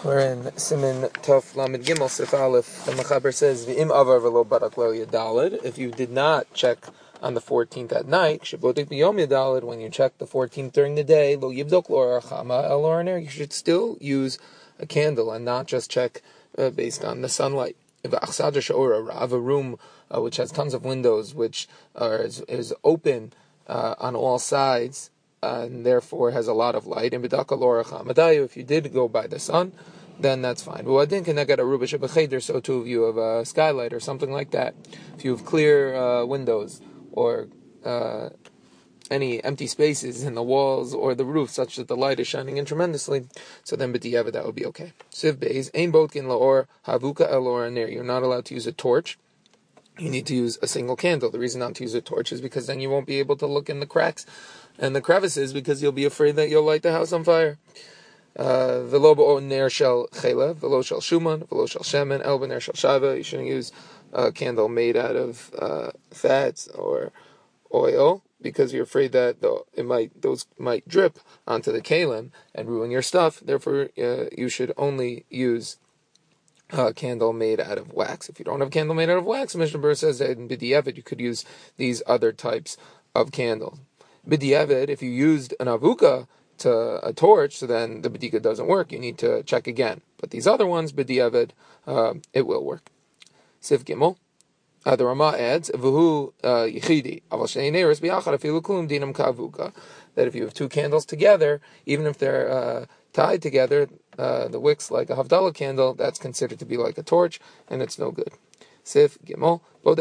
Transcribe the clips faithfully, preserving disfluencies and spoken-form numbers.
We're in Simin Tov Lamed Gimel Sif Aleph. The Mechaber says, "V'im avar v'lo barak lo yadalid." If you did not check on the fourteenth at night, shabotik b'yom yadalid. When you check the fourteenth during the day, lo yibdok lo arachama el oraner. You should still use a candle and not just check uh, based on the sunlight. If a room uh, which has tons of windows, which are, is, is open uh, on all sides, Uh, and therefore has a lot of light. And if you did go by the sun, then that's fine. So too, if you have a skylight or something like that, if you have clear uh, windows or uh, any empty spaces in the walls or the roof, such that the light is shining in tremendously, so then b'diavad that would be okay. Siv beis ein botkin laor havuka elor ner. You're not allowed to use a torch. You need to use a single candle. The reason not to use a torch is because then you won't be able to look in the cracks and the crevices, because you'll be afraid that you'll light the house on fire. V'lo bo'o ner shel chelev, v'lo shel shuman, v'lo shel shemen, el b'ner shel shava. You shouldn't use a candle made out of uh, fats or oil, because you're afraid that the, it might those might drip onto the kalim and ruin your stuff. Therefore, uh, you should only use a candle made out of wax. If you don't have a candle made out of wax, Mishnah Berurah says that in b'diavad you could use these other types of candles. B'diavad, if you used an avuka to a torch, so then the b'dika doesn't work. You need to check again. But these other ones, b'diavad, uh, it will work. Sif Gimel. Uh, the Rama adds, V'hu yichidi, aval shnei neiros b'yachad afilu klum dinam ka'avuka, that if you have two candles together, even if they're uh, tied together, uh, the wicks like a Havdalah candle, that's considered to be like a torch, and it's no good. Sif Gimel. You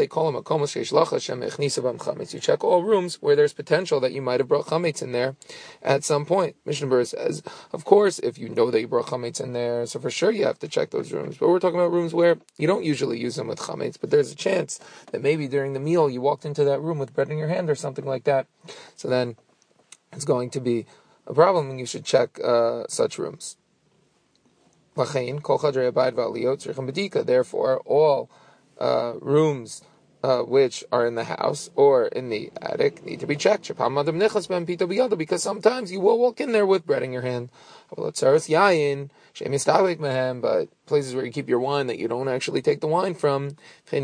check all rooms where there's potential that you might have brought chametz in there at some point. Mishnah Berurah says, of course, if you know that you brought chametz in there, so for sure you have to check those rooms. But we're talking about rooms where you don't usually use them with chametz, but there's a chance that maybe during the meal you walked into that room with bread in your hand or something like that. So then it's going to be a problem, and you should check uh, such rooms. Therefore, all Uh, rooms uh, which are in the house or in the attic need to be checked, because sometimes you will walk in there with bread in your hand. But places where you keep your wine that you don't actually take the wine from, so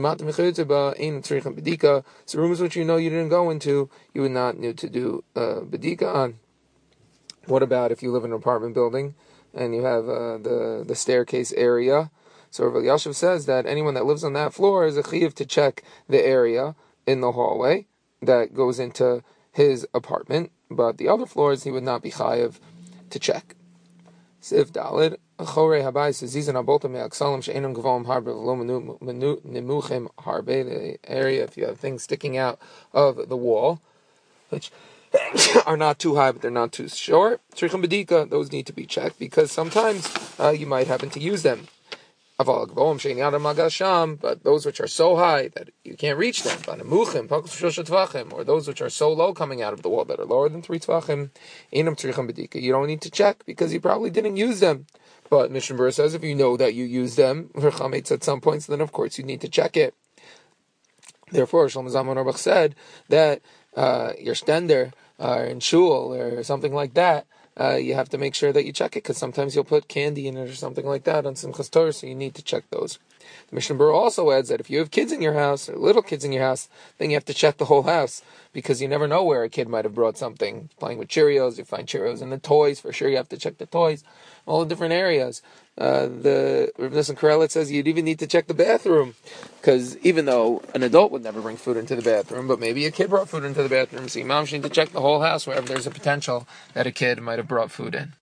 rooms which you know you didn't go into, you would not need to do uh, bedika on. What about if you live in an apartment building and you have uh, the, the staircase area? So Rav Elyashiv says that anyone that lives on that floor is a chiyuv to check the area in the hallway that goes into his apartment, but the other floors he would not be chayiv to check. Sif Dalid, Chorei Habayis Zizan Abolta Me'aksalim She'enam Gavolim Harbe V'lo Nimuchim Harbe, the area if you have things sticking out of the wall, which are not too high but they're not too short. Tzrichim B'dika, those need to be checked because sometimes uh, you might happen to use them. But those which are so high that you can't reach them, or those which are so low coming out of the wall that are lower than three tvachim, you don't need to check because you probably didn't use them. But Mishnah Berurah says if you know that you use them for chametz at some points, then of course you need to check it. Therefore, Shlomo Zalman Auerbach said that uh, your stender uh, in shul or something like that, Uh, you have to make sure that you check it, because sometimes you'll put candy in it or something like that on Simchas Torah, so you need to check those. The Mishnah Berurah also adds that if you have kids in your house, or little kids in your house, then you have to check the whole house, because you never know where a kid might have brought something. Playing with Cheerios, you find Cheerios in the toys, for sure you have to check the toys, all the different areas. Uh, the Rav Nosson Karelitz says you'd even need to check the bathroom, because even though an adult would never bring food into the bathroom, but maybe a kid brought food into the bathroom, so you need to check the whole house wherever there's a potential that a kid might have brought food in.